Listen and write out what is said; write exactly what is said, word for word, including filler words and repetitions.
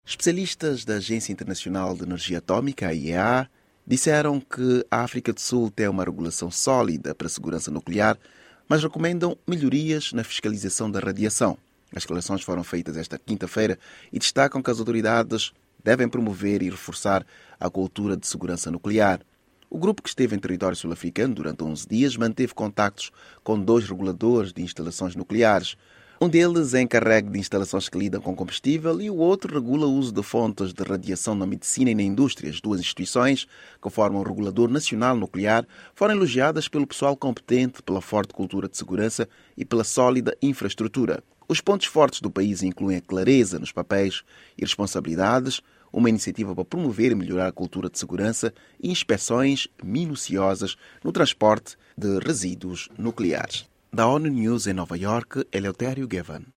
Especialistas da Agência Internacional de Energia Atômica, a I E A, disseram que a África do Sul tem uma regulação sólida para a segurança nuclear, mas recomendam melhorias na fiscalização da radiação. As declarações foram feitas esta quinta-feira e destacam que as autoridades devem promover e reforçar a cultura de segurança nuclear. O grupo, que esteve em território sul-africano durante onze dias, manteve contactos com dois reguladores de instalações nucleares. Um deles é encarregue de instalações que lidam com combustível e o outro regula o uso de fontes de radiação na medicina e na indústria. As duas instituições, que formam o Regulador Nacional Nuclear, foram elogiadas pelo pessoal competente, pela forte cultura de segurança e pela sólida infraestrutura. Os pontos fortes do país incluem a clareza nos papéis e responsabilidades, uma iniciativa para promover e melhorar a cultura de segurança e inspeções minuciosas no transporte de resíduos nucleares. Da ONU News em Nova Iorque, Eleutério Gavan.